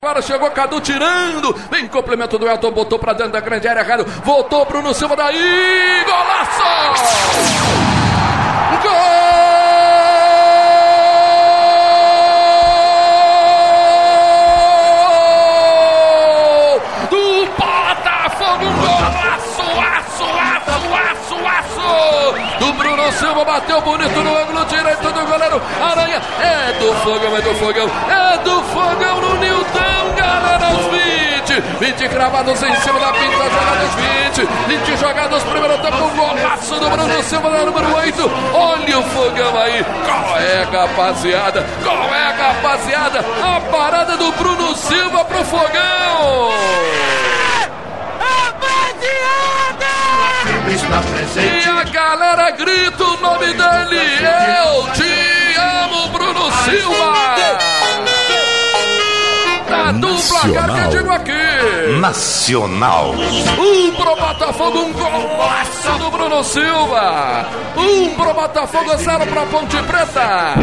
Agora chegou Cadu tirando, vem complemento do Elton, botou pra dentro da grande área, Rádio, voltou Bruno Silva daí, golaço! Gol! Do Botafogo, um golaço, aço! Do Bruno Silva, bateu bonito no ângulo direito do goleiro Aranha, é do Fogão no Nilton, galera, aos 20 cravados em cima da pinta, jogados 20 jogados, primeiro tempo, golaço do Bruno Silva, na número 8, olha o Fogão aí, qual é, rapaziada, a parada do Bruno Silva pro Fogão! E a galera grita o nome dele, eu te amo, Bruno Silva! A dupla cara que eu digo aqui. Nacional. Pro Botafogo, um golaço do Bruno Silva. Pro Botafogo, 0 pra Ponte Preta.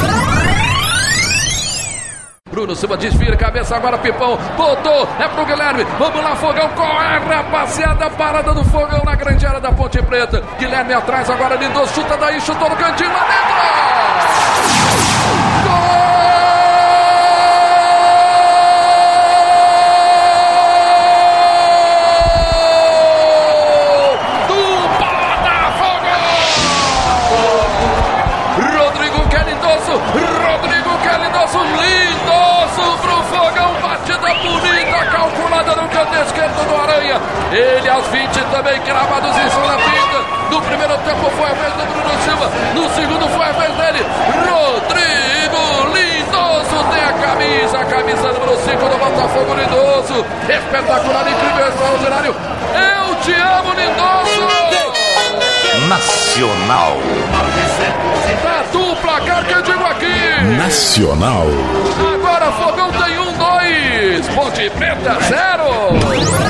Bruno Silva desvira, cabeça agora, Pipão, botou, é pro Guilherme, vamos lá, Fogão, corre, rapaziada, parada do Fogão na grande área da Ponte Preta, Guilherme atrás, agora Lindoso, chuta daí, chutou no cantinho, lá dentro, gol! Ele aos 20 também cravados em cima da pinta. No primeiro tempo foi a vez do Bruno Silva, no segundo foi a vez dele, Rodrigo Lindoso tem a camisa número 5 do Botafogo, Lindoso, espetacular, incrível, extraordinário, eu te amo, Lindoso! Nacional. Da dupla cara que eu digo aqui, Nacional. Agora Fogão tem 1-2, Ponte Preta 0.